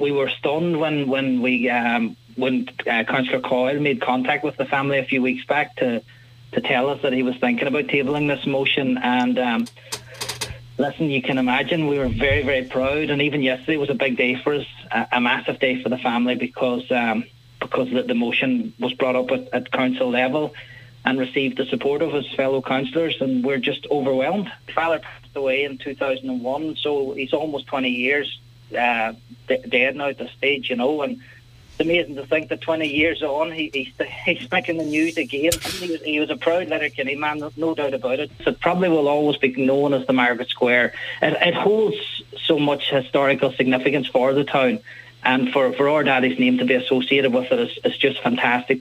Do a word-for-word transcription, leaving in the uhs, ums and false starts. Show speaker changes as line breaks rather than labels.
we were stunned when when we um, when uh, Councillor Coyle made contact with the family a few weeks back to to tell us that he was thinking about tabling this motion. And um, listen, you can imagine we were very, very proud. And even yesterday was a big day for us, a, a massive day for the family, because um, because the, the motion was brought up at, at council level and received the support of his fellow councillors, and we're just overwhelmed. Father passed away in two thousand one, so he's almost twenty years uh, d- dead now at this stage, you know, and it's amazing to think that twenty years on, he, he's, he's making the news again. He was, he was a proud Letterkenny man, no, no doubt about it. So it probably will always be known as the Margaret Square. It, it holds so much historical significance for the town, and for, for our daddy's name to be associated with it is, is just fantastic.